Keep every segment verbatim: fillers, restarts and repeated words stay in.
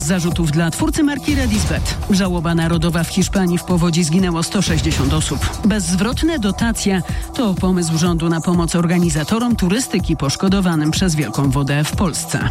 zarzutów dla twórcy marki Redisbet. Żałoba narodowa w Hiszpanii. W powodzi zginęło sto sześćdziesiąt osób. Bezzwrotne dotacje to pomysł rządu na pomoc organizatorom turystyki poszkodowanym przez wielką wodę w Polsce.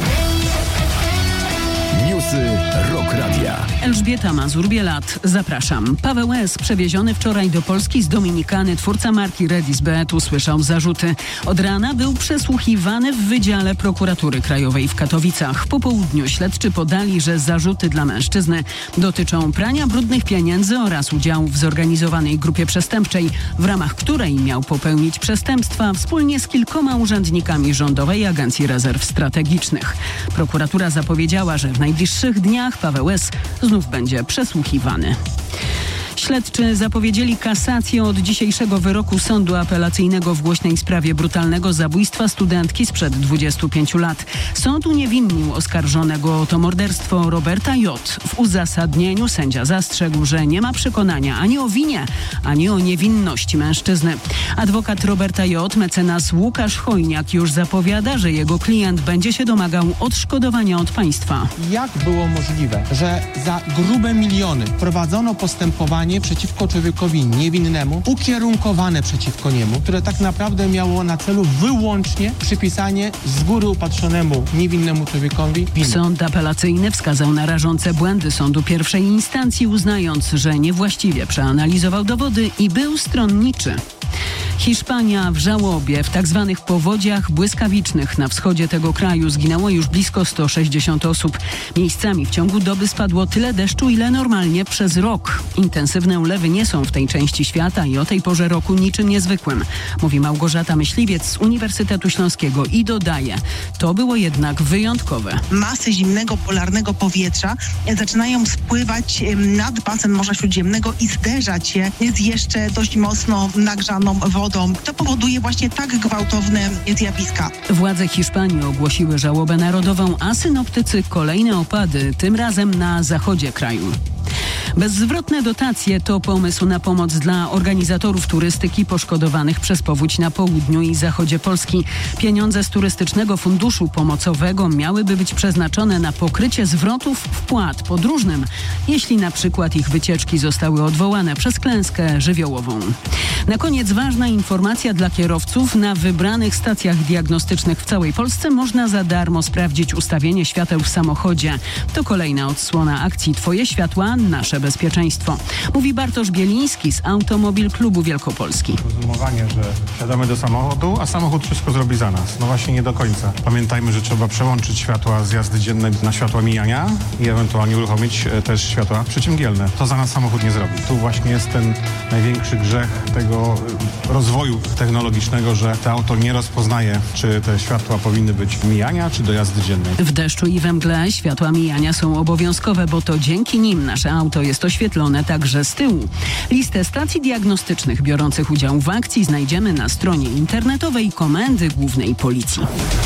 Newsy Rock Radia. Elżbieta Mazur-Bielat, zapraszam. Paweł S., przewieziony wczoraj do Polski z Dominikany, twórca marki Redisbet, usłyszał zarzuty. Od rana był przesłuchiwany w Wydziale Prokuratury Krajowej w Katowicach. Po południu śledczy podali, że zarzuty dla mężczyzny dotyczą prania brudnych pieniędzy oraz udziału w zorganizowanej grupie przestępczej, w ramach której miał popełnić przestępstwa wspólnie z kilkoma urzędnikami Rządowej Agencji Rezerw Strategicznych. Prokuratura zapowiedziała, że w najbliższych dniach Paweł S. znów będzie przesłuchiwany. Śledczy zapowiedzieli kasację od dzisiejszego wyroku sądu apelacyjnego w głośnej sprawie brutalnego zabójstwa studentki sprzed dwudziestu pięciu lat. Sąd uniewinnił oskarżonego o to morderstwo Roberta J. W uzasadnieniu sędzia zastrzegł, że nie ma przekonania ani o winie, ani o niewinności mężczyzny. Adwokat Roberta J., mecenas Łukasz Chojniak, już zapowiada, że jego klient będzie się domagał odszkodowania od państwa. Jak było możliwe, że za grube miliony prowadzono postępowanie przeciwko człowiekowi niewinnemu, ukierunkowane przeciwko niemu, które tak naprawdę miało na celu wyłącznie przypisanie z góry upatrzonemu niewinnemu człowiekowi winy. Sąd apelacyjny wskazał na rażące błędy sądu pierwszej instancji, uznając, że niewłaściwie przeanalizował dowody i był stronniczy. Hiszpania w żałobie. W tak zwanych powodziach błyskawicznych na wschodzie tego kraju zginęło już blisko sto sześćdziesiąt osób. Miejscami w ciągu doby spadło tyle deszczu, ile normalnie przez rok. Intensywne ulewy nie są w tej części świata i o tej porze roku niczym niezwykłym, mówi Małgorzata Myśliwiec z Uniwersytetu Śląskiego i dodaje, to było jednak wyjątkowe. Masy zimnego, polarnego powietrza zaczynają spływać nad basen Morza Śródziemnego i zderzać się z jeszcze dość mocno nagrzaną wodą. To powoduje właśnie tak gwałtowne zjawiska. Władze Hiszpanii ogłosiły żałobę narodową, a synoptycy kolejne opady, tym razem na zachodzie kraju. Bezzwrotne dotacje to pomysł na pomoc dla organizatorów turystyki poszkodowanych przez powódź na południu i zachodzie Polski. Pieniądze z Turystycznego Funduszu Pomocowego miałyby być przeznaczone na pokrycie zwrotów wpłat podróżnym, jeśli na przykład ich wycieczki zostały odwołane przez klęskę żywiołową. Na koniec ważna informacja dla kierowców. Na wybranych stacjach diagnostycznych w całej Polsce można za darmo sprawdzić ustawienie świateł w samochodzie. To kolejna odsłona akcji Twoje światła, nasze bezpieczeństwo. Mówi Bartosz Bieliński z Automobil Klubu Wielkopolski. Rozumowanie, że wsiadamy do samochodu, a samochód wszystko zrobi za nas. No właśnie nie do końca. Pamiętajmy, że trzeba przełączyć światła z jazdy dziennej na światła mijania i ewentualnie uruchomić też światła przeciwmgielne. To za nas samochód nie zrobi. Tu właśnie jest ten największy grzech tego rozwoju technologicznego, że to auto nie rozpoznaje, czy te światła powinny być mijania, czy do jazdy dziennej. W deszczu i we mgle światła mijania są obowiązkowe, bo to dzięki nim nasze auto jest oświetlone także z tyłu. Listę stacji diagnostycznych biorących udział w akcji znajdziemy na stronie internetowej Komendy Głównej Policji.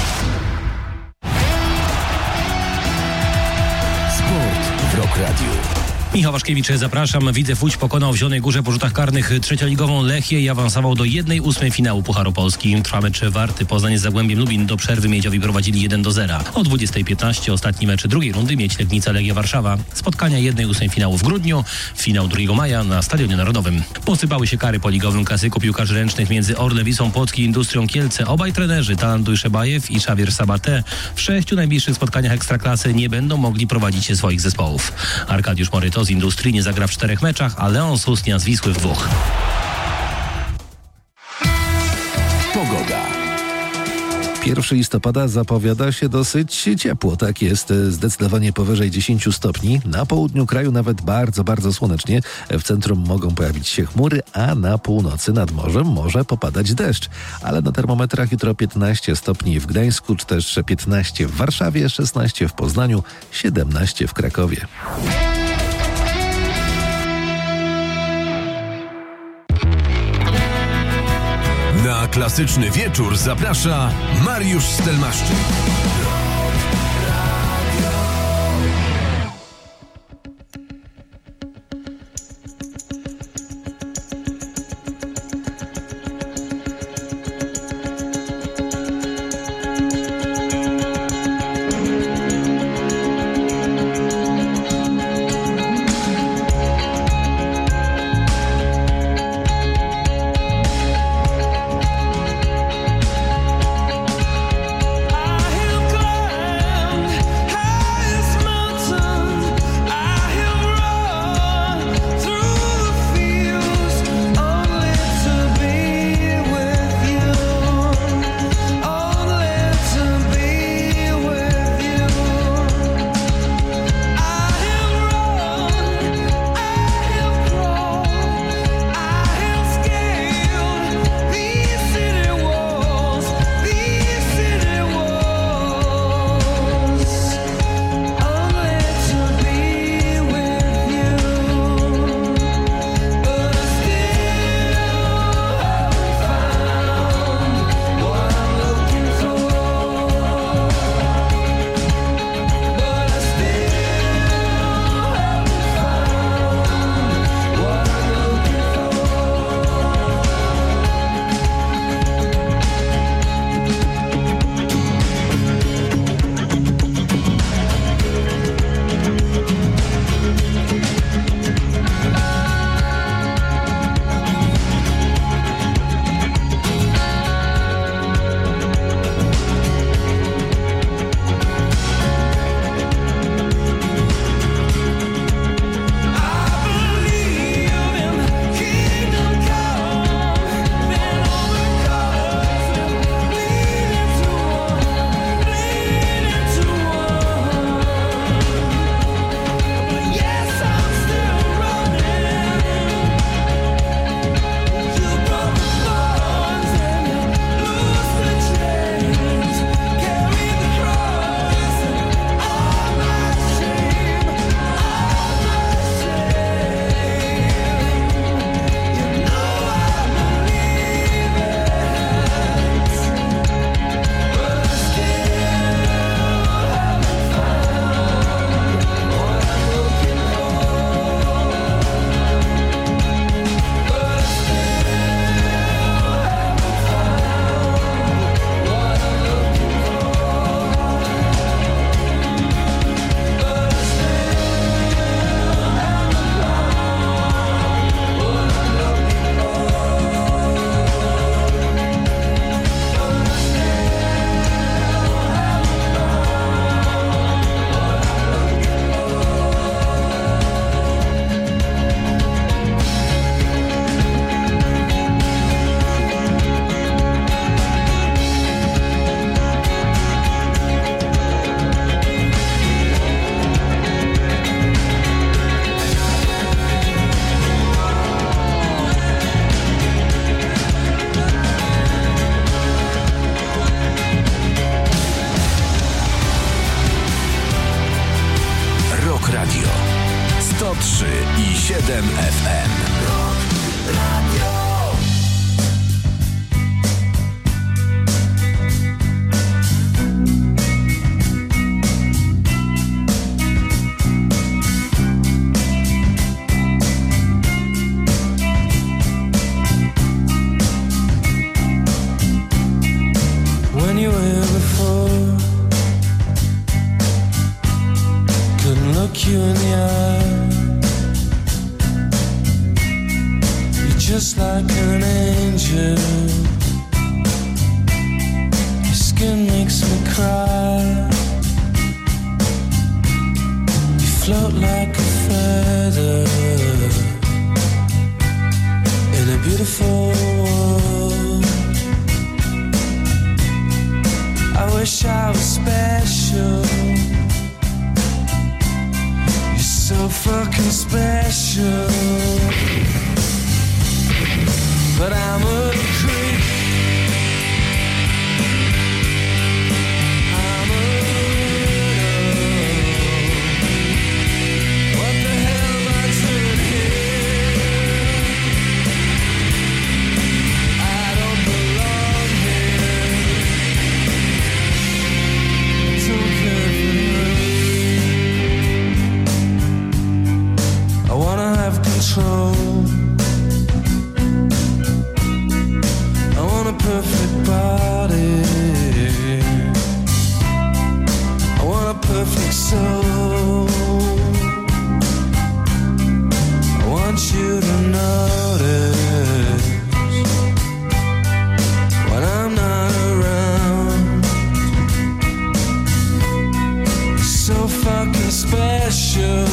Sport w Rock Radio. Michał Waszkiewicz, zapraszam. Widzew Łódź pokonał w Zielonej Górze po rzutach karnych trzecioligową Lechię i awansował do jednej ósmej finału Pucharu Polski. Trwa mecz Warty Poznań z Zagłębiem Lubin. Do przerwy Miedziowi prowadzili jeden do zera. O dwudziestej piętnaście ostatni mecz drugiej rundy Miedź Legnica Legia Warszawa. Spotkania jednej ósmej finału w grudniu. Finał drugiego maja na Stadionie Narodowym. Posypały się kary po ligowym klasyku piłkarzy ręcznych między Orlen Wisłą Płock i Industrią Kielce. Obaj trenerzy, Talant Dujszebajew i Xavier Sabaté, w sześciu najbliższych spotkaniach Ekstraklasy nie będą mogli prowadzić swoich zespołów. Arkadiusz Moryto z Industrii nie zagra w czterech meczach, a Leon Susnia z Wisły w dwóch. Pogoda. pierwszego listopada zapowiada się dosyć ciepło. Tak jest, zdecydowanie powyżej dziesięciu stopni. Na południu kraju nawet bardzo, bardzo słonecznie. W centrum mogą pojawić się chmury, a na północy nad morzem może popadać deszcz. Ale na termometrach jutro piętnaście stopni w Gdańsku, czy też piętnaście w Warszawie, szesnaście w Poznaniu, siedemnaście w Krakowie. Na klasyczny wieczór zaprasza Mariusz Stelmaszczyk. Rock Radio. sto trzy i siedem F M. Rock Radio. When you were before, couldn't look you in the eye. You're just like an angel. Your skin makes me cry. You float like a feather in a beautiful world. I wish I was special. You're so fucking special. But I'm a creep. I'm a widow. What the hell am I doing here? I don't belong here. Don't care for you. I wanna have control. I want a perfect body. I want a perfect soul. I want you to notice when I'm not around. You're so fucking special.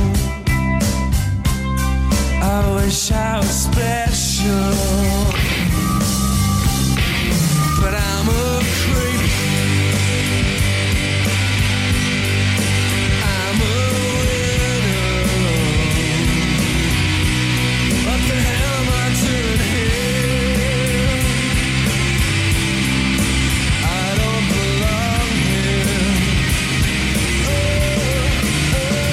I wish I was special. But I'm a creep. I'm a widow. What the hell am I doing here? I don't belong here. Oh,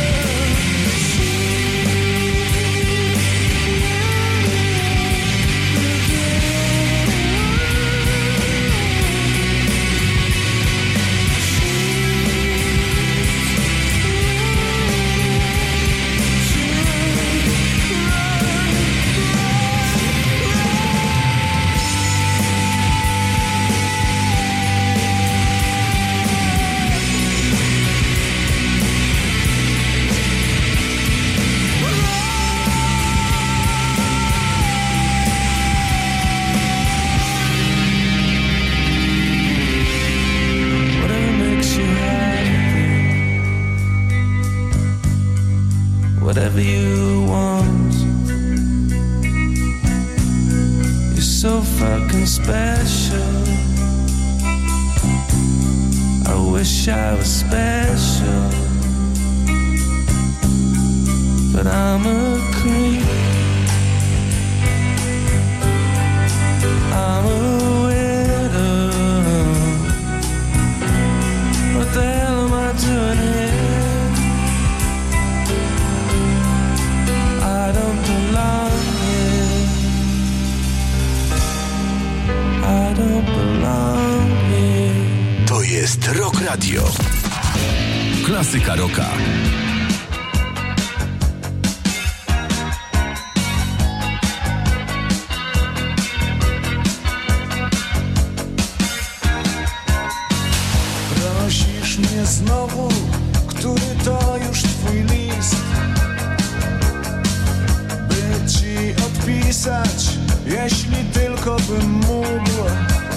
whatever you want. You're so fucking special. I wish I was special. But I'm a creep. I'm a widow. What the hell am I doing here? I don't belong here. I don't belong here. To jest Rock Radio. Klasyka rocka. Prosisz mnie znowu, który to już twój list, by ci odpisać, jeśli tylko bym mógł.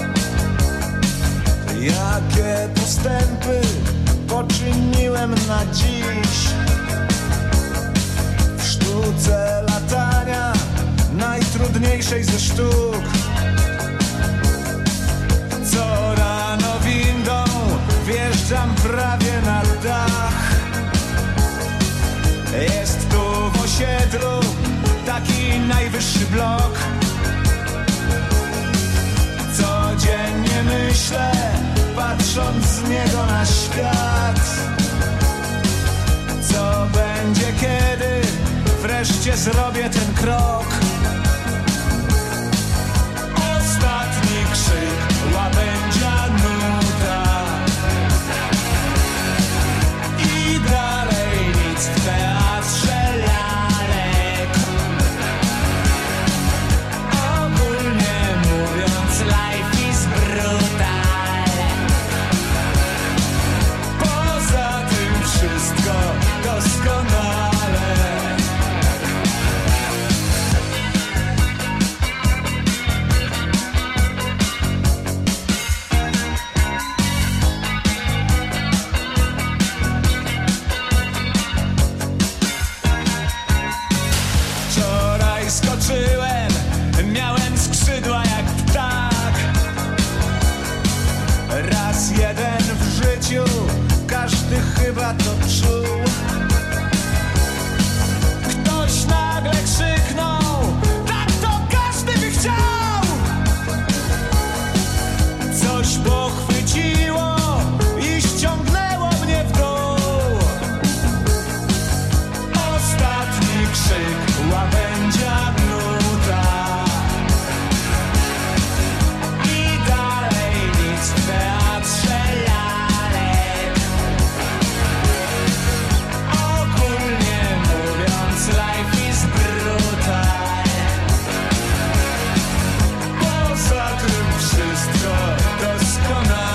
Jakie postępy poczyniłem na dziś w sztuce latania, najtrudniejszej ze sztuk. Co rano windą wjeżdżam prawie na dach. Jest tu w osiedlu taki najwyższy blok. Codziennie myślę, patrząc z niego na świat, co zrobię ten krok. Ostatni krzyk, łabędzia nuda i dalej nic w teatrze lalek. Ogólnie mówiąc, life is brutal. Poza tym wszystko doskonale. Wczoraj skoczyłem, miałem skrzydła jak ptak. Raz jeden w życiu, każdy chyba to czuł. Ktoś nagle krzyknął, tak to każdy by chciał. Coś pochwyciło i ściągnęło mnie w dół. Ostatni krzyk, łabędzia nuda i dalej nic w teatrze lalek. Ogólnie mówiąc, life is brutal. Poza tym wszystko doskonale.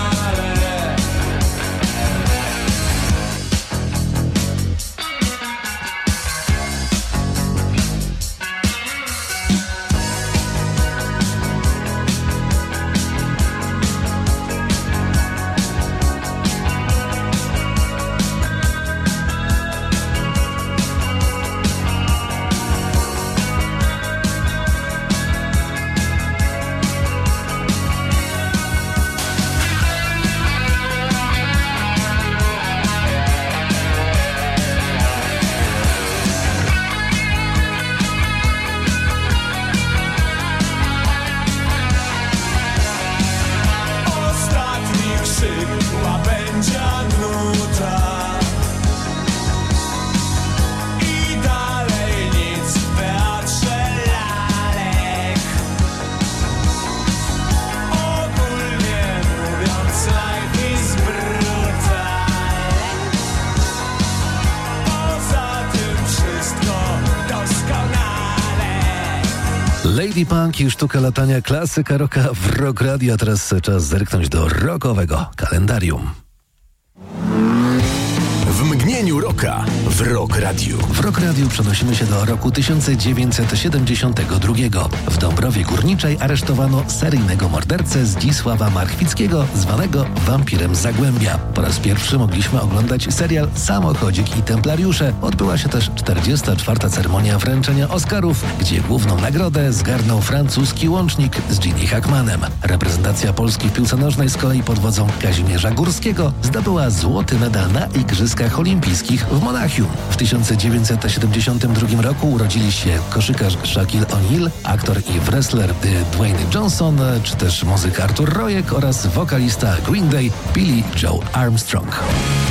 Ostatni krzyk, łabędzia nuda i dalej nic w teatrze lalek. Ogólnie mówiąc, life is brutal. Poza tym wszystko doskonale. Lady Punk i sztuka latania, klasyka rocka w Rock Radio. A teraz czas zerknąć do rockowego kalendarium. W mgnieniu rocka w Rock Radio. W Rock Radio przenosimy się do roku tysiąc dziewięćset siedemdziesiątego drugiego. W Dąbrowie Górniczej aresztowano seryjnego mordercę Zdzisława Marchwickiego, zwanego wampirem z Zagłębia. Po raz pierwszy mogliśmy oglądać serial Samochodzik i Templariusze. Odbyła się też czterdziesta czwarta ceremonia wręczenia Oscarów, gdzie główną nagrodę zgarnął francuski łącznik z Ginny Hackmanem. Reprezentacja Polski w piłce nożnej z kolei pod wodzą Kazimierza Górskiego zdobyła złoty medal na Igrzyskach Olimpijskich w Monachium. W tysiąc dziewięćset siedemdziesiątym drugim roku urodzili się koszykarz Shaquille O'Neal, aktor i wrestler Dwayne Johnson, czy też muzyk Artur Rojek oraz wokalista Green Day Billy Joe Armstrong.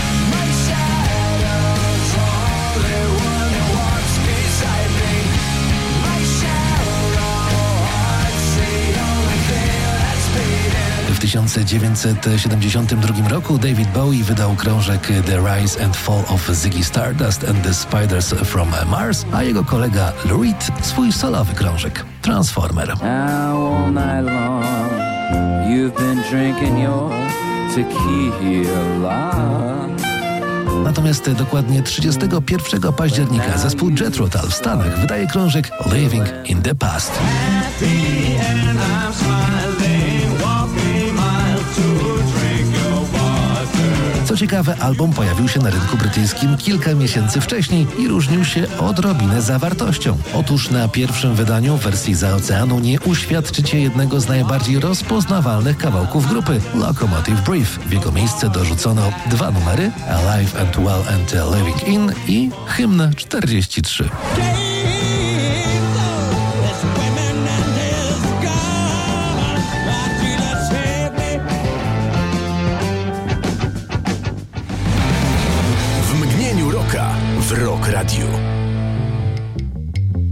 W tysiąc dziewięćset siedemdziesiątym drugim roku David Bowie wydał krążek The Rise and Fall of Ziggy Stardust and the Spiders from Mars, a jego kolega Lou Reed swój solowy krążek Transformer. All night long, you've been drinking your tequila. Natomiast dokładnie trzydziestego pierwszego października zespół Jethro Tull w Stanach wydaje krążek Living in the Past. Co ciekawe, album pojawił się na rynku brytyjskim kilka miesięcy wcześniej i różnił się odrobinę zawartością. Otóż na pierwszym wydaniu w wersji za oceanu nie uświadczycie jednego z najbardziej rozpoznawalnych kawałków grupy, Locomotive Brief. W jego miejsce dorzucono dwa numery, Alive and Well and Living In i hymn czterdzieści trzy. W Rock Radio.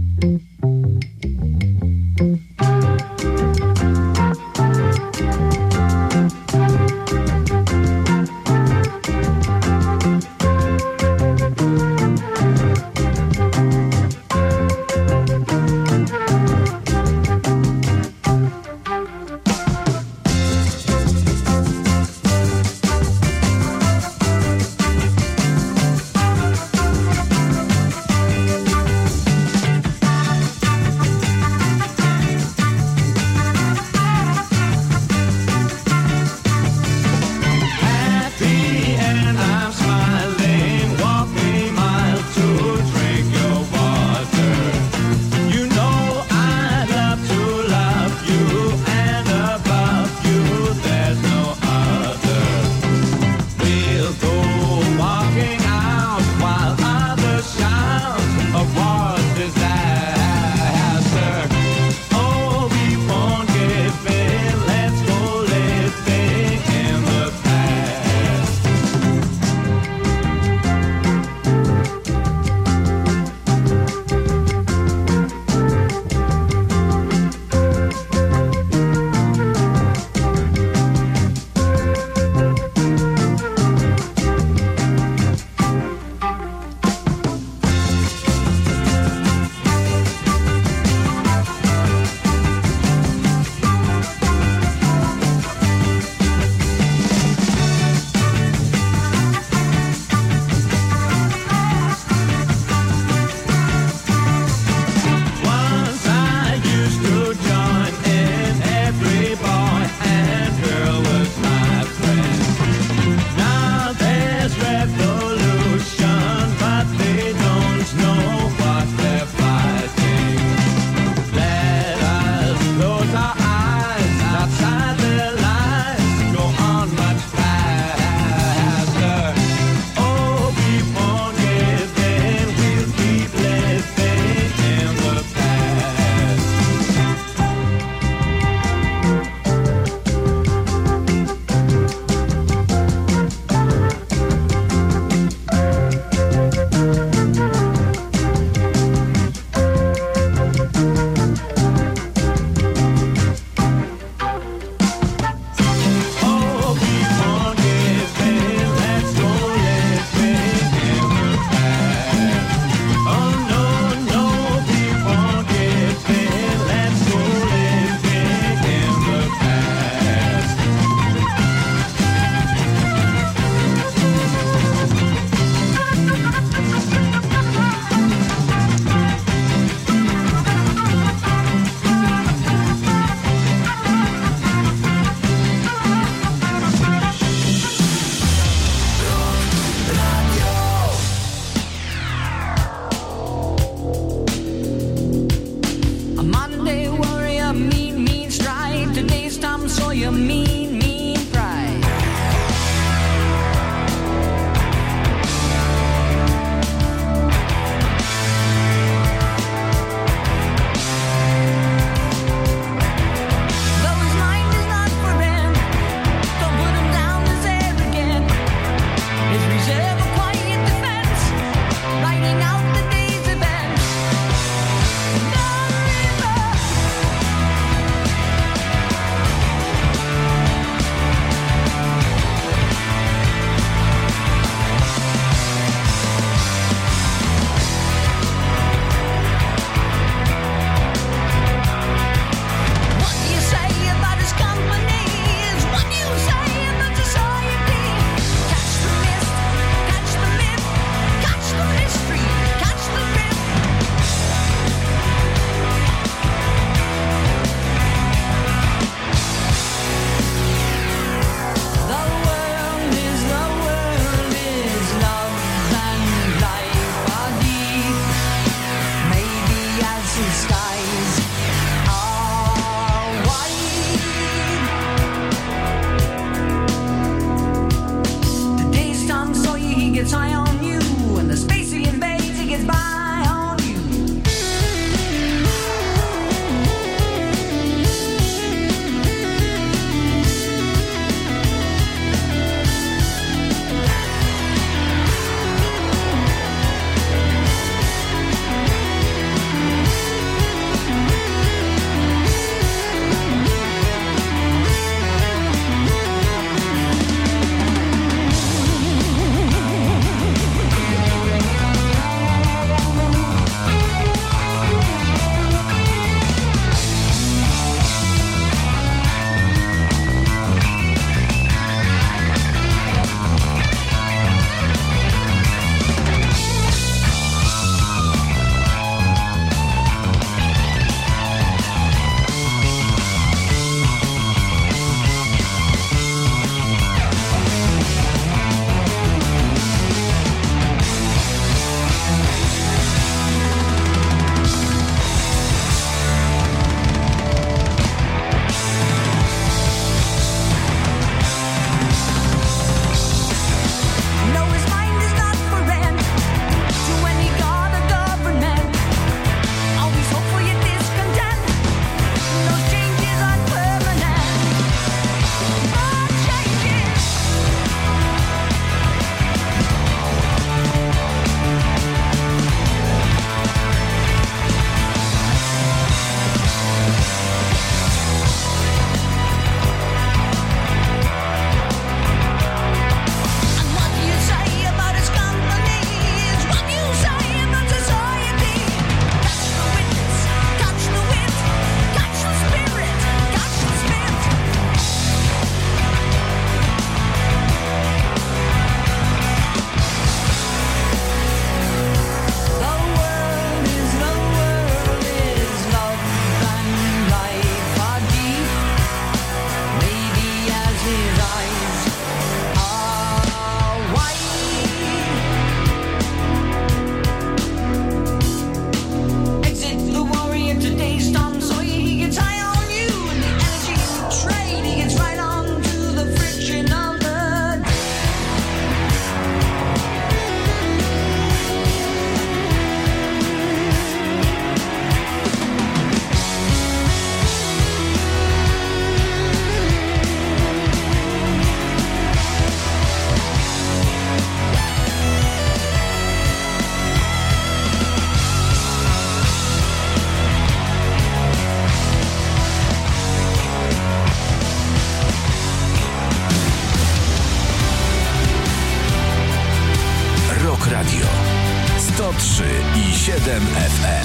trzy i siedem F M.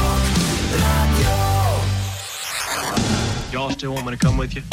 Y'all still want me to come with you?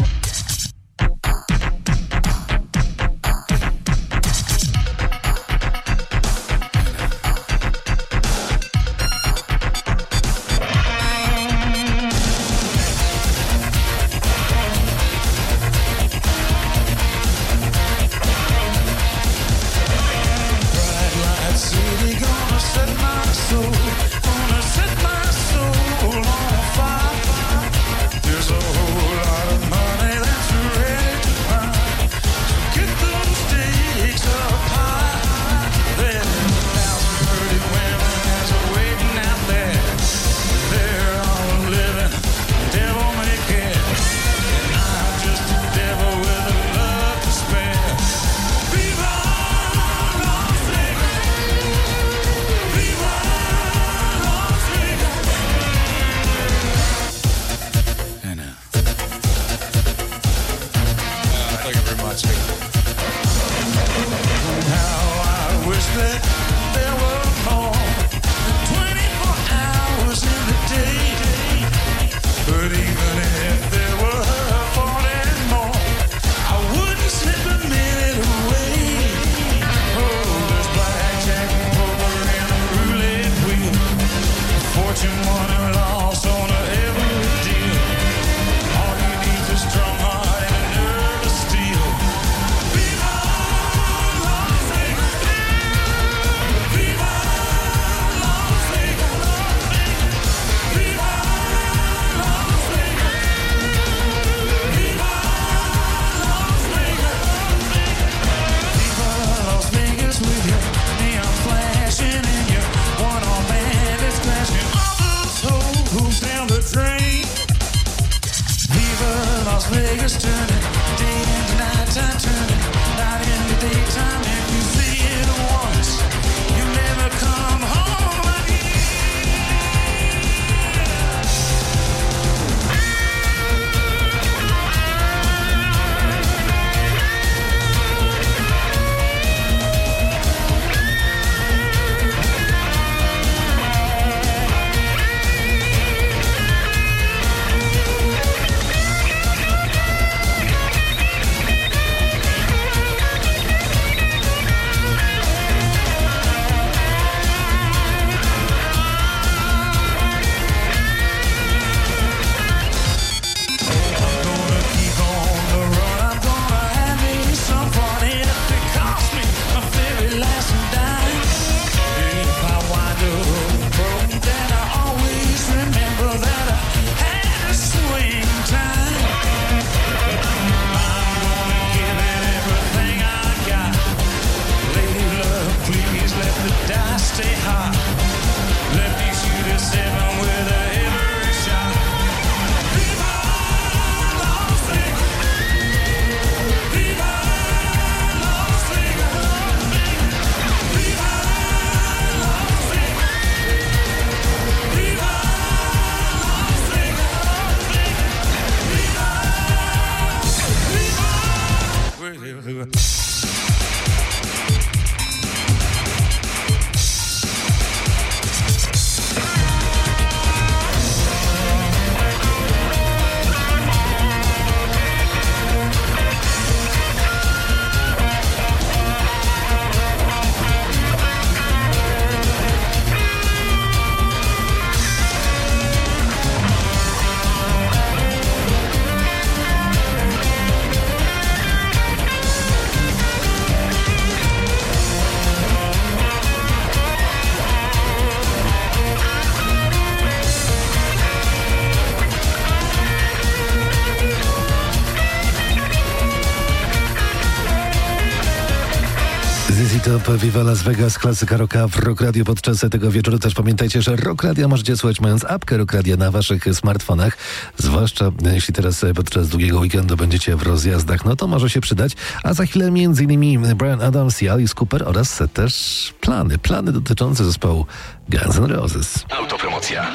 Z Z Z Top, Viva Las Vegas, klasyka rocka w Rock Radio podczas tego wieczoru. Też pamiętajcie, że Rock Radio możecie słuchać mając apkę Rock Radio na waszych smartfonach. Zwłaszcza jeśli teraz podczas długiego weekendu będziecie w rozjazdach, no to może się przydać. A za chwilę między innymi Bryan Adams i Alice Cooper oraz też plany. Plany dotyczące zespołu Guns N' Roses. Autopromocja.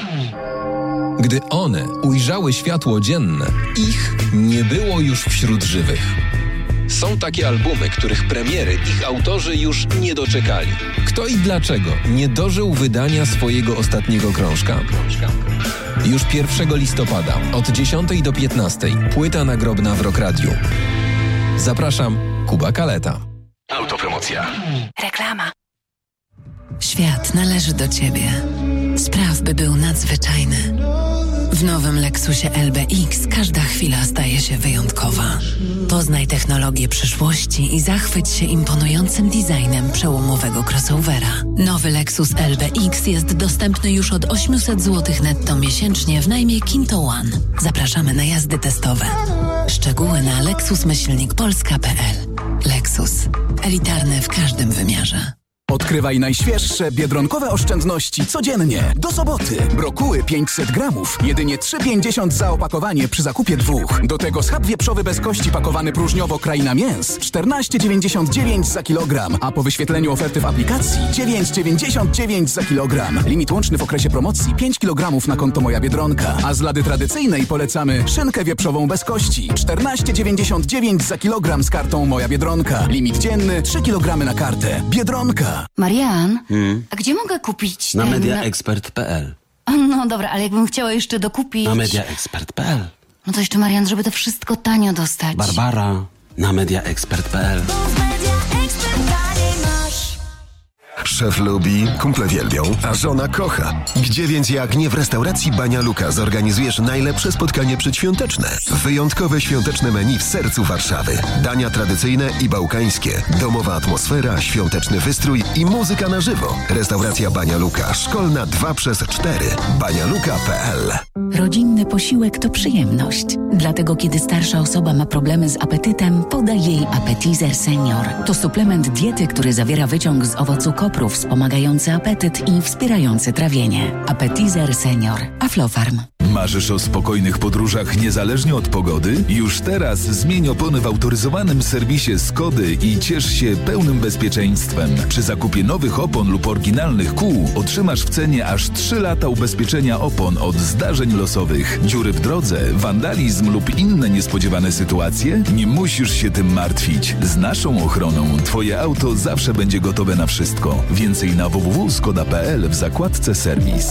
Gdy one ujrzały światło dzienne, ich nie było już wśród żywych. Są takie albumy, których premiery ich autorzy już nie doczekali. Kto i dlaczego nie dożył wydania swojego ostatniego krążka? Już pierwszego listopada od dziesiątej do piętnastej płyta nagrobna w Rock Radiu. Zapraszam, Kuba Kaleta. Autopromocja. Reklama. Świat należy do Ciebie. Spraw, by był nadzwyczajny. W nowym Lexusie L B X każda chwila staje się wyjątkowa. Poznaj technologię przyszłości i zachwyć się imponującym designem przełomowego crossovera. Nowy Lexus L B X jest dostępny już od osiemset złotych netto miesięcznie w najmie Kinto One. Zapraszamy na jazdy testowe. Szczegóły na lexus myślnik polska kropka p l. Lexus. Elitarny w każdym wymiarze. Odkrywaj najświeższe biedronkowe oszczędności codziennie. Do soboty. Brokuły pięćset gramów. Jedynie trzy pięćdziesiąt za opakowanie przy zakupie dwóch. Do tego schab wieprzowy bez kości pakowany próżniowo Kraina Mięs. czternaście dziewięćdziesiąt dziewięć za kilogram. A po wyświetleniu oferty w aplikacji dziewięć dziewięćdziesiąt dziewięć za kilogram. Limit łączny w okresie promocji pięć kilogramów na konto Moja Biedronka. A z lady tradycyjnej polecamy szynkę wieprzową bez kości. czternaście dziewięćdziesiąt dziewięć za kilogram z kartą Moja Biedronka. Limit dzienny trzy kilogramy na kartę. Biedronka. Marian, hmm? a gdzie mogę kupić Na ten... mediaexpert kropka p l. No dobra, ale jakbym chciała jeszcze dokupić... Na mediaexpert kropka p l. No to jeszcze, Marian, żeby to wszystko tanio dostać. Barbara, na mediaexpert kropka p l. Szef lubi, kumple wielbią, a żona kocha. Gdzie więc jak nie w restauracji Bania Luka zorganizujesz najlepsze spotkanie przedświąteczne? Wyjątkowe świąteczne menu w sercu Warszawy. Dania tradycyjne i bałkańskie. Domowa atmosfera, świąteczny wystrój i muzyka na żywo. Restauracja Bania Luka. Szkolna dwa przez cztery. banialuka kropka p l. Rodzinny posiłek to przyjemność. Dlatego kiedy starsza osoba ma problemy z apetytem, podaj jej Appetizer Senior. To suplement diety, który zawiera wyciąg z owocu kopru, wspomagający apetyt i wspierający trawienie. Appetizer Senior. Aflofarm. Marzysz o spokojnych podróżach niezależnie od pogody? Już teraz zmień opony w autoryzowanym serwisie Skody i ciesz się pełnym bezpieczeństwem. Przy zakupie nowych opon lub oryginalnych kół otrzymasz w cenie aż trzy lata ubezpieczenia opon od zdarzeń losowych. Dziury w drodze, wandalizm lub inne niespodziewane sytuacje? Nie musisz się tym martwić. Z naszą ochroną Twoje auto zawsze będzie gotowe na wszystko. Więcej na w w w kropka skoda kropka p l w zakładce serwis.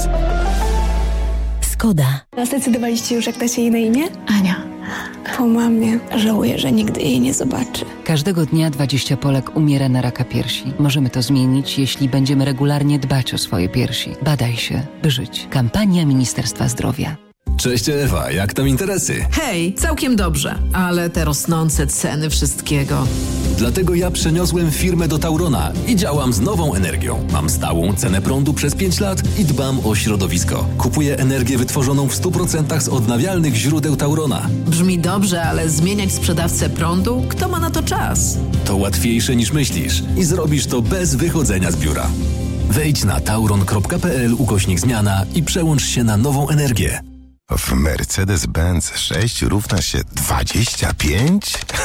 Skoda. Zdecydowaliście już, jak da się jej na imię? Ania. Po mamie. Żałuję, że nigdy jej nie zobaczy. Każdego dnia dwadzieścia Polek umiera na raka piersi. Możemy to zmienić, jeśli będziemy regularnie dbać o swoje piersi. Badaj się, by żyć. Kampania Ministerstwa Zdrowia. Cześć Ewa, jak tam interesy? Hej, całkiem dobrze, ale te rosnące ceny wszystkiego. Dlatego ja przeniosłem firmę do Taurona i działam z nową energią. Mam stałą cenę prądu przez pięć lat i dbam o środowisko. Kupuję energię wytworzoną w stu procentach z odnawialnych źródeł Taurona. Brzmi dobrze, ale zmieniać sprzedawcę prądu? Kto ma na to czas? To łatwiejsze niż myślisz i zrobisz to bez wychodzenia z biura. Wejdź na tauron kropka p l ukośnik zmiana i przełącz się na nową energię. W Mercedes-Benz sześć równa się dwadzieścia pięć?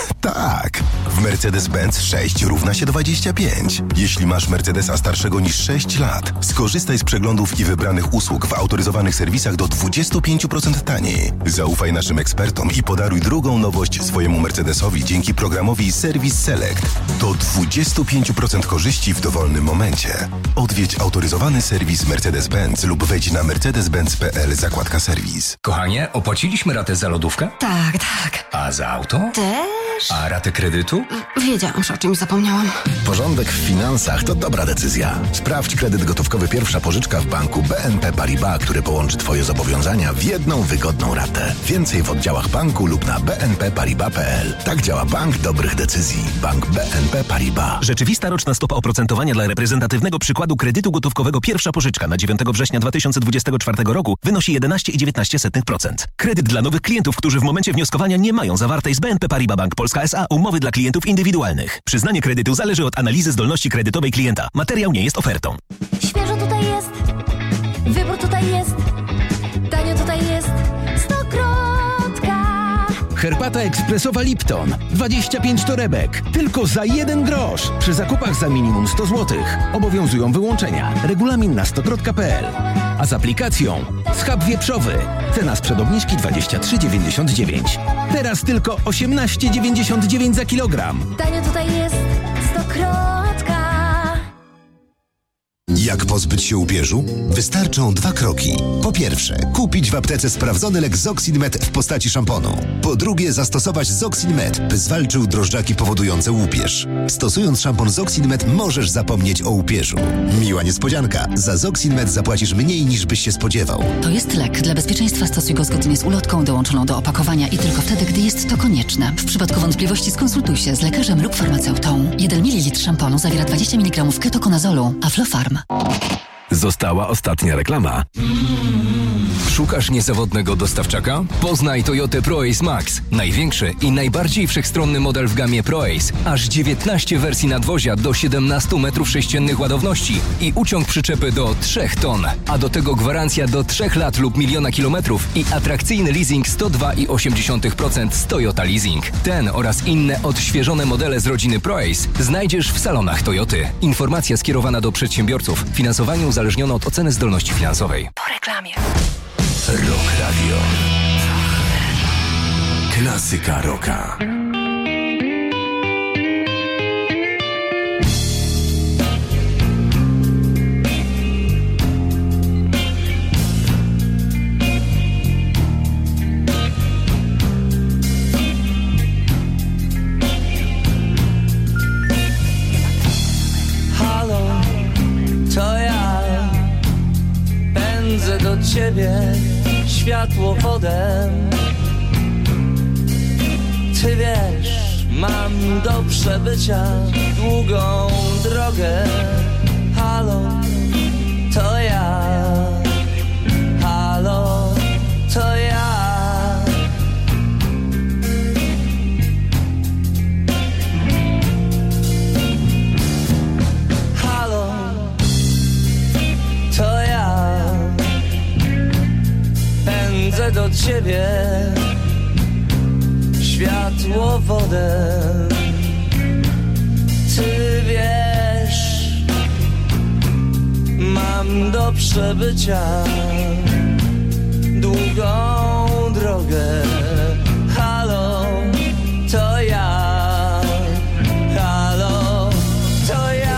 Tak, w Mercedes-Benz sześć równa się dwadzieścia pięć. Jeśli masz Mercedesa starszego niż sześć lat, skorzystaj z przeglądów i wybranych usług w autoryzowanych serwisach do dwadzieścia pięć procent taniej. Zaufaj naszym ekspertom i podaruj drugą nowość swojemu Mercedesowi dzięki programowi Service Select. Do dwadzieścia pięć procent korzyści w dowolnym momencie. Odwiedź autoryzowany serwis Mercedes-Benz lub wejdź na mercedes benz kropka p l zakładka serwis. Kochanie, opłaciliśmy ratę za lodówkę? Tak, tak. A za auto? Też? A ratę kredytu? Wiedziałam, że o czymś zapomniałam. Porządek w finansach to dobra decyzja. Sprawdź kredyt gotówkowy pierwsza pożyczka w banku B N P Paribas, który połączy Twoje zobowiązania w jedną wygodną ratę. Więcej w oddziałach banku lub na b n p paribas kropka p l. Tak działa bank dobrych decyzji. Bank B N P Paribas. Rzeczywista roczna stopa oprocentowania dla reprezentatywnego przykładu kredytu gotówkowego pierwsza pożyczka na dziewiątego września dwa tysiące dwudziestego czwartego roku wynosi jedenaście i dziewiętnaście procent. Kredyt dla nowych klientów, którzy w momencie wnioskowania nie mają zawartej z B N P Paribas Bank Polska S A umowy dla klientów indywidualnych. Przyznanie kredytu zależy od analizy zdolności kredytowej klienta. Materiał nie jest ofertą. Świeżo tutaj jest, wybór tutaj jest, tanio tutaj jest, Stokrotka. Herbata ekspresowa Lipton. dwadzieścia pięć torebek. Tylko za jeden grosz. Przy zakupach za minimum sto złotych. Obowiązują wyłączenia. Regulamin na stokrotka kropka p l. A z aplikacją schab wieprzowy. Cena sprzed obniżki dwadzieścia trzy dziewięćdziesiąt dziewięć. Teraz tylko osiemnaście dziewięćdziesiąt dziewięć za kilogram. Tanio tutaj jest Stokrotka. Jak pozbyć się upierzu? Wystarczą dwa kroki. Po pierwsze, kupić w aptece sprawdzony lek Zoxin Med w postaci szamponu. Po drugie, zastosować Zoxin Med, by zwalczył drożdżaki powodujące łupież. Stosując szampon Zoxin Med możesz zapomnieć o łupieżu. Miła niespodzianka. Za Zoxin Med zapłacisz mniej niż byś się spodziewał. To jest lek. Dla bezpieczeństwa stosuj go zgodnie z ulotką dołączoną do opakowania i tylko wtedy, gdy jest to konieczne. W przypadku wątpliwości skonsultuj się z lekarzem lub farmaceutą. jeden mililitr szamponu zawiera dwadzieścia miligramów ketokonazolu. Aflofarm. Została ostatnia reklama. Szukasz niezawodnego dostawczaka? Poznaj Toyotę ProAce Max. Największy i najbardziej wszechstronny model w gamie ProAce. Aż dziewiętnaście wersji nadwozia do siedemnaście metrów sześciennych ładowności i uciąg przyczepy do trzech ton. A do tego gwarancja do trzech lat lub miliona kilometrów i atrakcyjny leasing sto dwa przecinek osiem procent z Toyota Leasing. Ten oraz inne odświeżone modele z rodziny ProAce znajdziesz w salonach Toyoty. Informacja skierowana do przedsiębiorców. Finansowanie uzależnione od oceny zdolności finansowej. Po reklamie. Rock Radio. Klasyka rocka. Halo, to ja pędzę do ciebie światłowodem. Ty wiesz, mam do przebycia długą drogę. Halo, to ja. Halo, to ja. Halo, to ja. Pędzę do ciebie światłowodem. Ty wiesz, mam do przebycia długą drogę. Halo, to ja. Halo, to ja.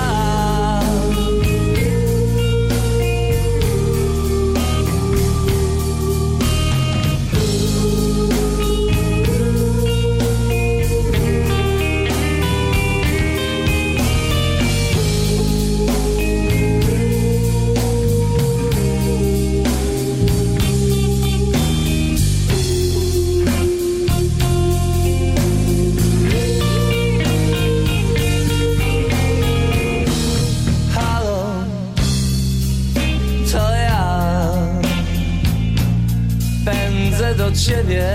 Do ciebie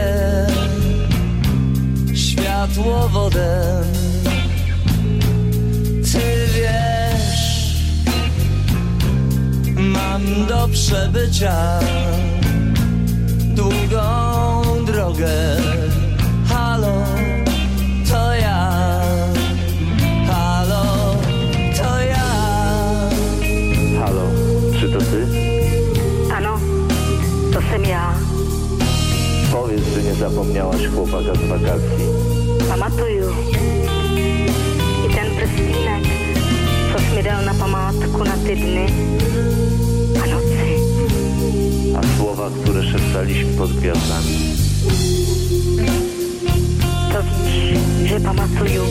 światłowodem. Ty wiesz, mam do przebycia długą drogę. Halo, to ja. Halo, to ja. Halo, czy to ty? Ano, to jsem ja. Powiedz, że nie zapomniałaś chłopaka z wakacji. Pamatuju. I ten prstínek, co jsi mi dal na památku na ty dny a noci. A słowa, które szeptaliśmy pod gwiazdami. To víš, že pamatuju.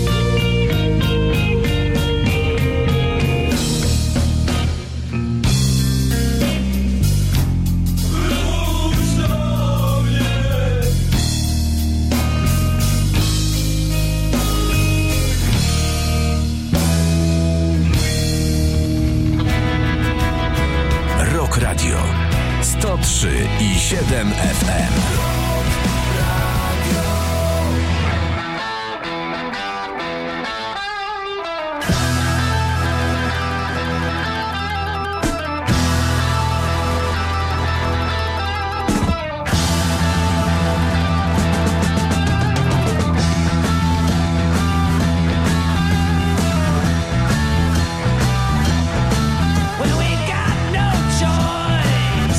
Radio sto trzy i siedem F M. When we got no choice.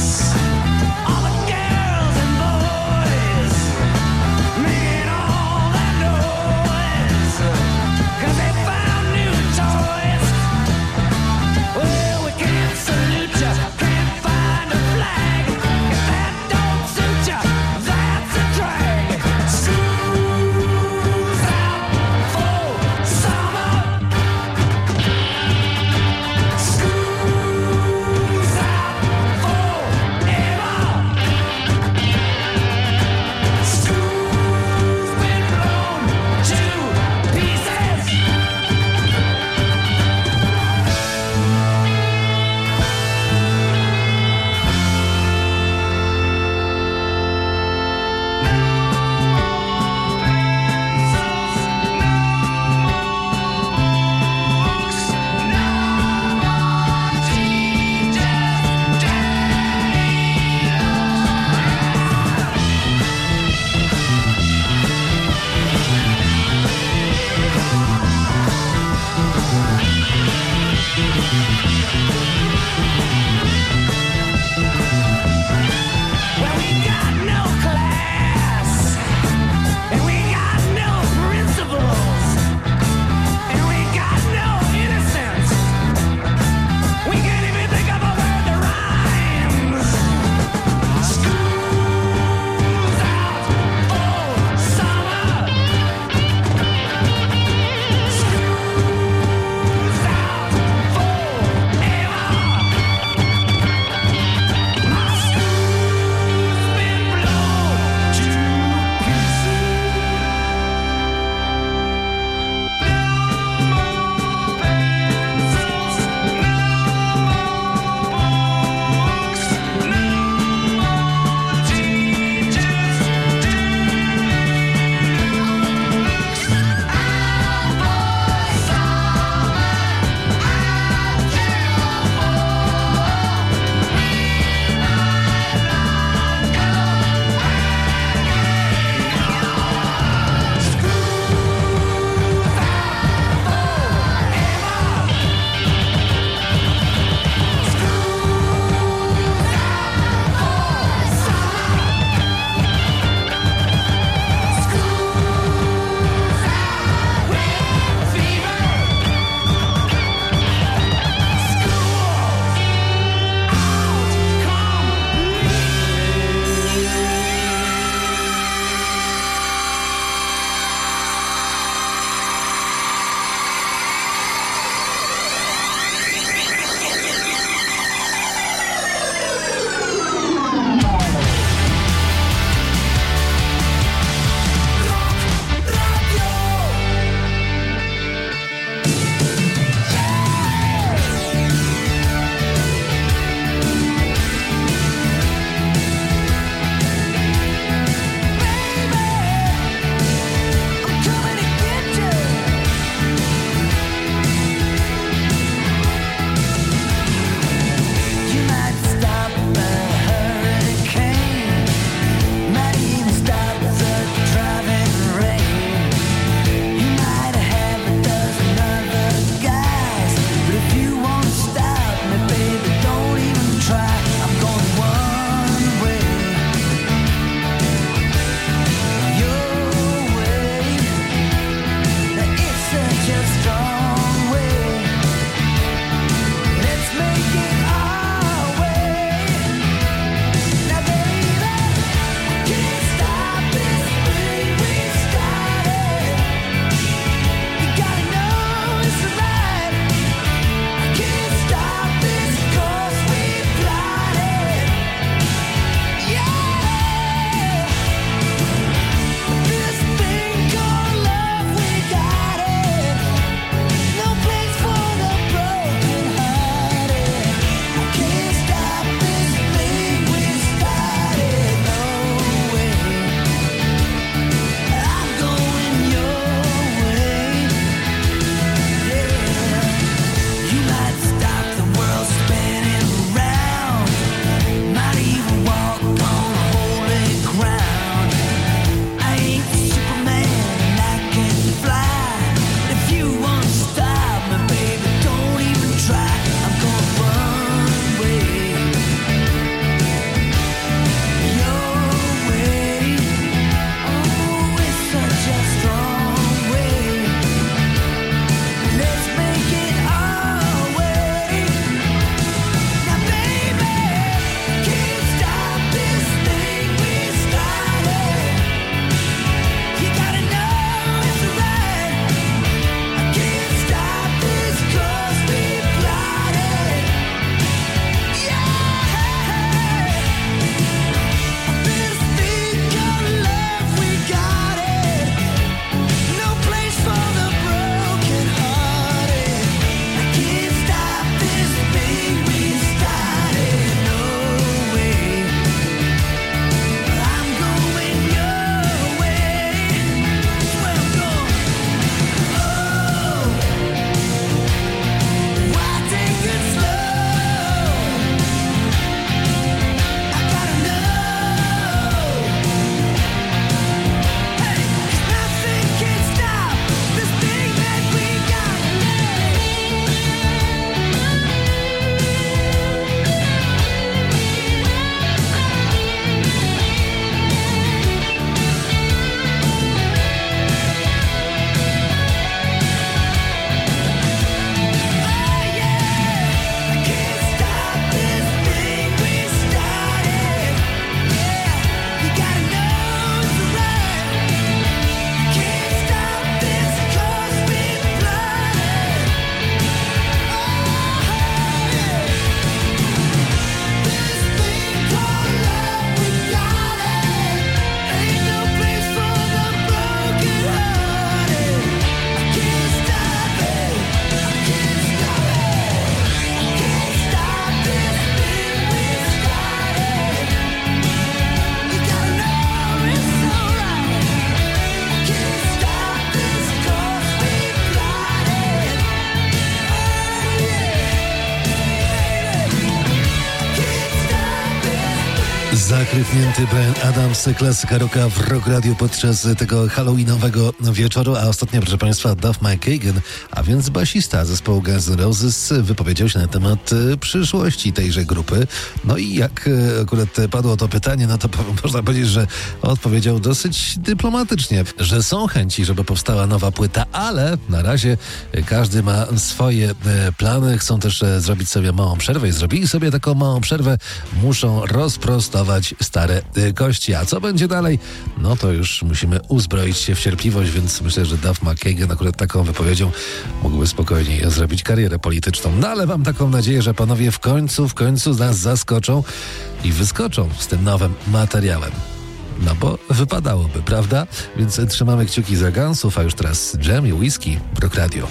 Zakrypnięty Bryan Adams, klasyka rocka w Rock Radio podczas tego halloweenowego wieczoru, a ostatnio, proszę Państwa, Duff McKagan, a więc basista zespołu Guns N' Roses, wypowiedział się na temat przyszłości tejże grupy. No i jak akurat padło to pytanie, no to można powiedzieć, że odpowiedział dosyć dyplomatycznie, że są chęci, żeby powstała nowa płyta, ale na razie każdy ma swoje plany, chcą też zrobić sobie małą przerwę i zrobili sobie taką małą przerwę, muszą rozprostować stare kości. A co będzie dalej? No to już musimy uzbroić się w cierpliwość, więc myślę, że Duff McKagan akurat taką wypowiedzią mógłby spokojnie zrobić karierę polityczną. No ale mam taką nadzieję, że panowie w końcu, w końcu nas zaskoczą i wyskoczą z tym nowym materiałem. No bo wypadałoby, prawda? Więc trzymamy kciuki za Gunsów, a już teraz Jam i Whisky, Rock Radio.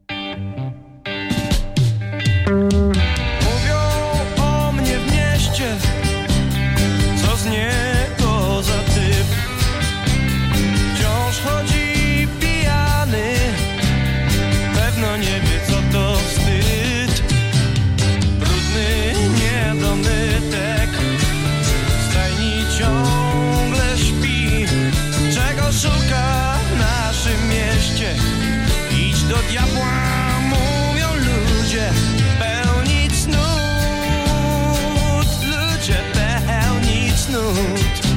Do diabła mówią ludzie pełni cnót, ludzie pełni cnót.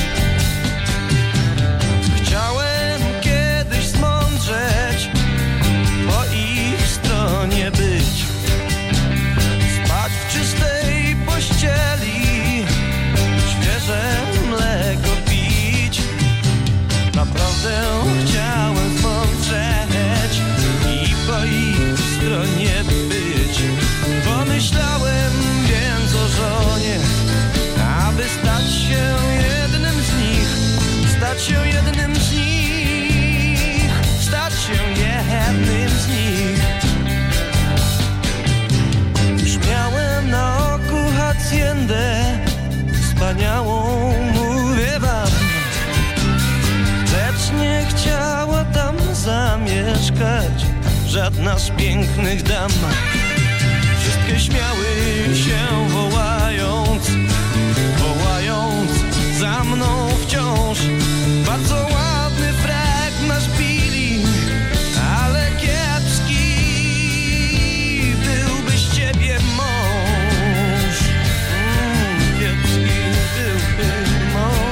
Chciałem kiedyś zmądrzeć, po ich stronie być, spać w czystej pościeli, świeże mleko pić. Naprawdę chciałem zmądrzeć i po ich stronie być. Pomyślałem więc o żonie, aby stać się jednym z nich, stać się jednym z nich, stać się jednym z nich. Już miałem na oku haciendę wspaniałą, mówię wam, lecz nie chciała tam zamieszkać żadna z pięknych dam. Wszystkie śmiały się wołając, wołając za mną wciąż. Bardzo ładny frak masz, Billy, ale kiepski byłby z ciebie mąż. Mm, kiepski byłby mąż.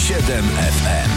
siedem F M.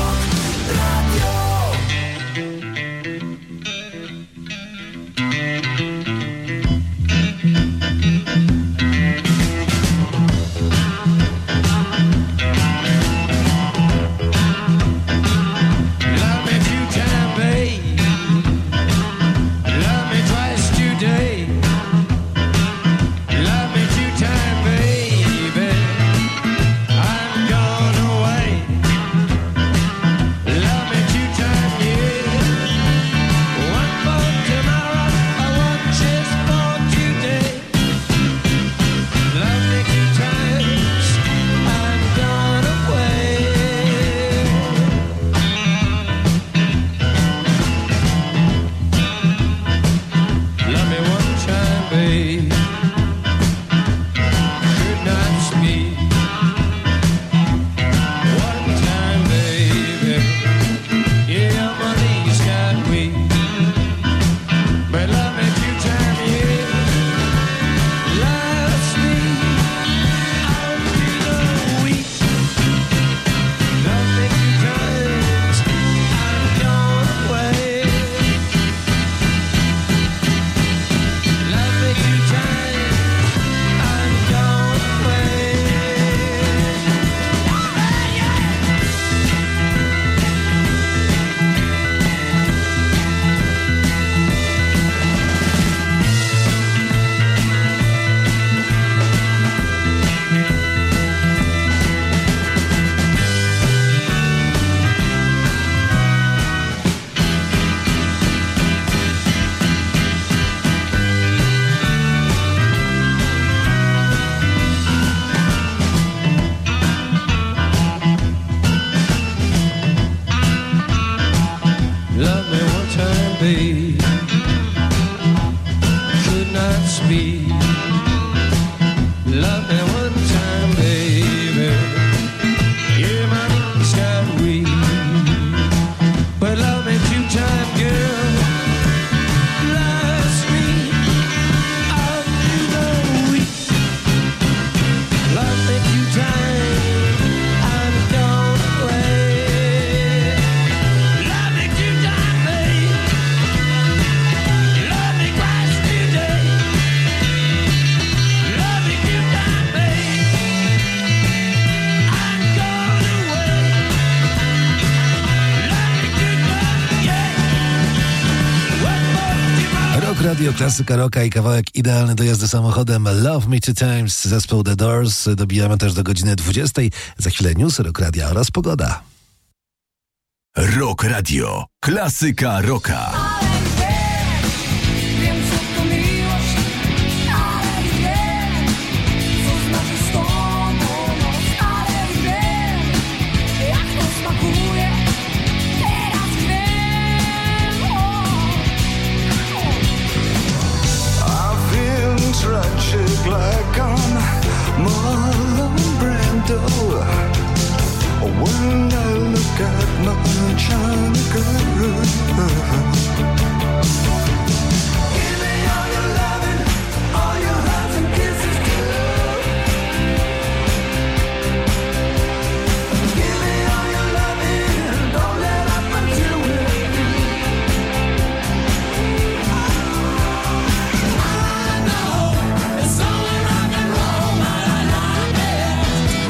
Radio, klasyka rocka i kawałek idealny do jazdy samochodem Love Me Two Times, zespół The Doors. Dobijamy też do godziny dwudziestej. Za chwilę news Rock Radia oraz pogoda. Rock Radio. Klasyka rocka. Tragic like I'm Marlon Brando. When I look at my China girl, give me all your loving, all your hugs and kisses too. Give me all your loving, don't let up until we're through. I know it's only rock and roll, but I like it.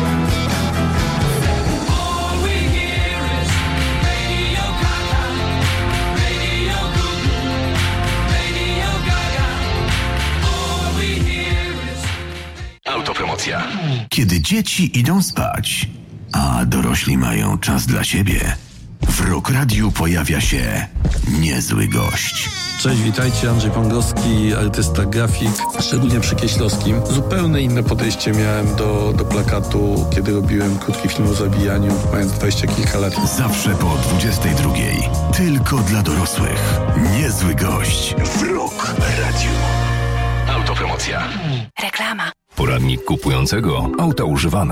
All we hear is Radio Gaga, Radio Cuckoo, Radio Gaga. All we hear is... Autopromocja. Kiedy dzieci idą spać, a dorośli mają czas dla siebie, w Rock Radiu pojawia się niezły gość. Cześć, witajcie, Andrzej Pągowski, artysta grafik, szczególnie przy Kieślowskim. Zupełnie inne podejście miałem do, do plakatu, kiedy robiłem krótki film o zabijaniu, mając dwadzieścia kilka lat. Zawsze po dwudziestej drugiej. Tylko dla dorosłych. Niezły gość w Rock Radiu. Autopromocja. Reklama. Poradnik kupującego auta używane.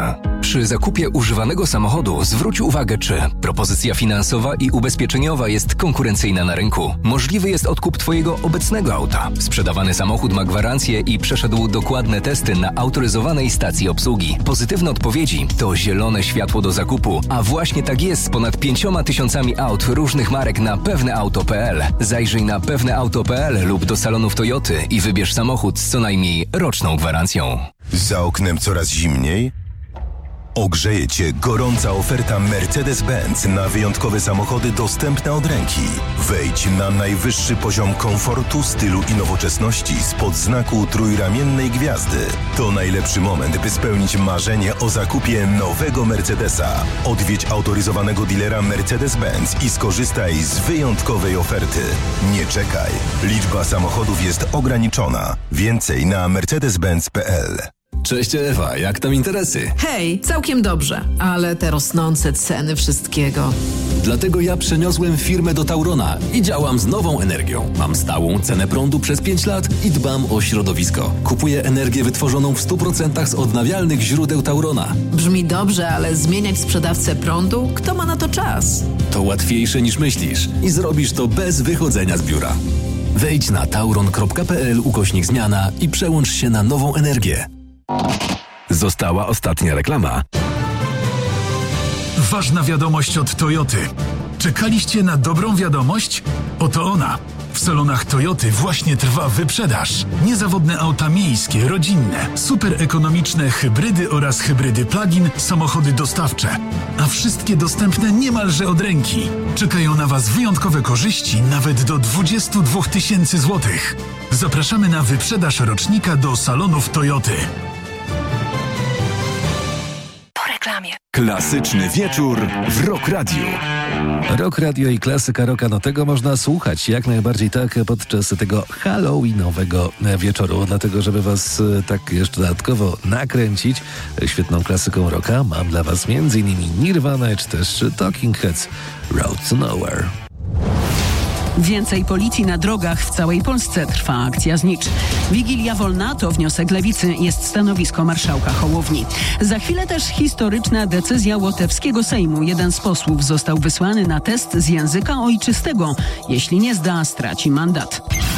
Przy zakupie używanego samochodu zwróć uwagę, czy propozycja finansowa i ubezpieczeniowa jest konkurencyjna na rynku. Możliwy jest odkup Twojego obecnego auta. Sprzedawany samochód ma gwarancję i przeszedł dokładne testy na autoryzowanej stacji obsługi. Pozytywne odpowiedzi to zielone światło do zakupu, a właśnie tak jest z ponad pięcioma tysiącami aut różnych marek na pewneauto kropka p l. Zajrzyj na pewneauto kropka p l lub do salonów Toyoty i wybierz samochód z co najmniej roczną gwarancją. Za oknem coraz zimniej? Ogrzeje Cię gorąca oferta Mercedes-Benz na wyjątkowe samochody dostępne od ręki. Wejdź na najwyższy poziom komfortu, stylu i nowoczesności spod znaku trójramiennej gwiazdy. To najlepszy moment, by spełnić marzenie o zakupie nowego Mercedesa. Odwiedź autoryzowanego dealera Mercedes-Benz i skorzystaj z wyjątkowej oferty. Nie czekaj. Liczba samochodów jest ograniczona. Więcej na mercedes benz kropka p l. Cześć Ewa, jak tam interesy? Hej, całkiem dobrze, ale te rosnące ceny wszystkiego. Dlatego ja przeniosłem firmę do Taurona i działam z nową energią. Mam stałą cenę prądu przez pięć lat i dbam o środowisko. Kupuję energię wytworzoną w stu procentach z odnawialnych źródeł Taurona. Brzmi dobrze, ale zmieniać sprzedawcę prądu? Kto ma na to czas? To łatwiejsze niż myślisz i zrobisz to bez wychodzenia z biura. Wejdź na tauron kropka p l ukośnik zmiana i przełącz się na nową energię. Została ostatnia reklama. Ważna wiadomość od Toyoty. Czekaliście na dobrą wiadomość? Oto ona. W salonach Toyoty właśnie trwa wyprzedaż. Niezawodne auta miejskie, rodzinne, super ekonomiczne hybrydy oraz hybrydy plug-in, samochody dostawcze. A wszystkie dostępne niemalże od ręki. Czekają na Was wyjątkowe korzyści nawet do dwudziestu dwóch tysięcy złotych. Zapraszamy na wyprzedaż rocznika do salonów Toyoty. Klasyczny wieczór w Rock Radio. Rock Radio i klasyka rocka, no tego można słuchać jak najbardziej tak podczas tego halloweenowego wieczoru. Dlatego, żeby was tak jeszcze dodatkowo nakręcić świetną klasyką rocka, mam dla was między innymi Nirvana czy też Talking Heads Road to Nowhere. Więcej policji na drogach. W całej Polsce trwa akcja Znicz. Wigilia wolna to wniosek Lewicy, jest stanowisko marszałka Hołowni. Za chwilę też historyczna decyzja łotewskiego Sejmu. Jeden z posłów został wysłany na test z języka ojczystego. Jeśli nie zda, straci mandat.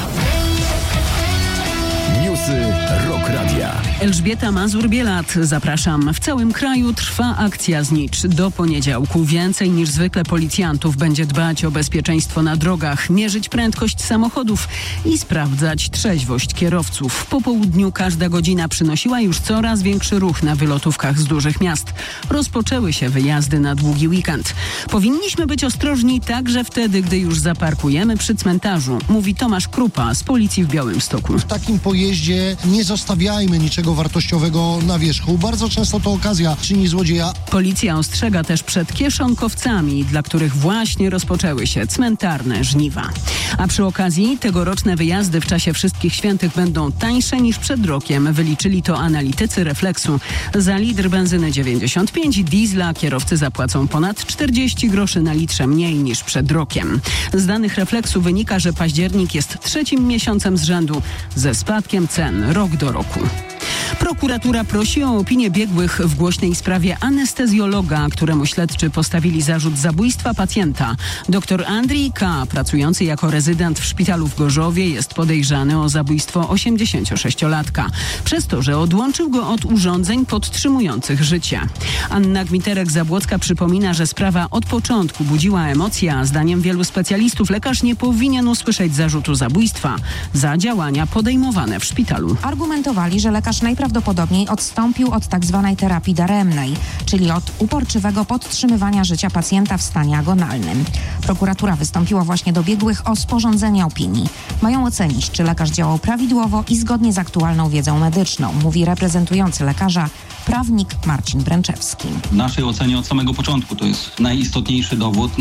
Newsy Rock Radia. Elżbieta Mazur-Bielat, zapraszam. W całym kraju trwa akcja Znicz. Do poniedziałku więcej niż zwykle policjantów będzie dbać o bezpieczeństwo na drogach, mierzyć prędkość samochodów i sprawdzać trzeźwość kierowców. Po południu każda godzina przynosiła już coraz większy ruch na wylotówkach z dużych miast. Rozpoczęły się wyjazdy na długi weekend. Powinniśmy być ostrożni także wtedy, gdy już zaparkujemy przy cmentarzu, mówi Tomasz Krupa z Policji w Białymstoku. W takim pojeździe nie zostawiajmy niczego wartościowego na wierzchu. Bardzo często to okazja czyni złodzieja. Policja ostrzega też przed kieszonkowcami, dla których właśnie rozpoczęły się cmentarne żniwa. A przy okazji tegoroczne wyjazdy w czasie Wszystkich Świętych będą tańsze niż przed rokiem. Wyliczyli to analitycy Refleksu. Za litr benzyny dziewięćdziesiąt pięć, diesla kierowcy zapłacą ponad czterdzieści groszy na litrze mniej niż przed rokiem. Z danych Refleksu wynika, że październik jest trzecim miesiącem z rzędu ze spadkiem cen rok do roku. Prokuratura prosi o opinię biegłych w głośnej sprawie anestezjologa, któremu śledczy postawili zarzut zabójstwa pacjenta. Doktor Andrzej K., pracujący jako rezydent w szpitalu w Gorzowie, jest podejrzany o zabójstwo osiemdziesięciosześciolatka. Przez to, że odłączył go od urządzeń podtrzymujących życie. Anna Gmiterek-Zabłocka przypomina, że sprawa od początku budziła emocje, a zdaniem wielu specjalistów lekarz nie powinien usłyszeć zarzutu zabójstwa za działania podejmowane w szpitalu. Argumentowali, że lekarz najprawdopodobniej odstąpił od tzw. terapii daremnej, czyli od uporczywego podtrzymywania życia pacjenta w stanie agonalnym. Prokuratura wystąpiła właśnie do biegłych o sporządzenie opinii. Mają ocenić, czy lekarz działał prawidłowo i zgodnie z aktualną wiedzą medyczną, mówi reprezentujący lekarza prawnik Marcin Bręczewski. W naszej ocenie od samego początku to jest najistotniejszy dowód.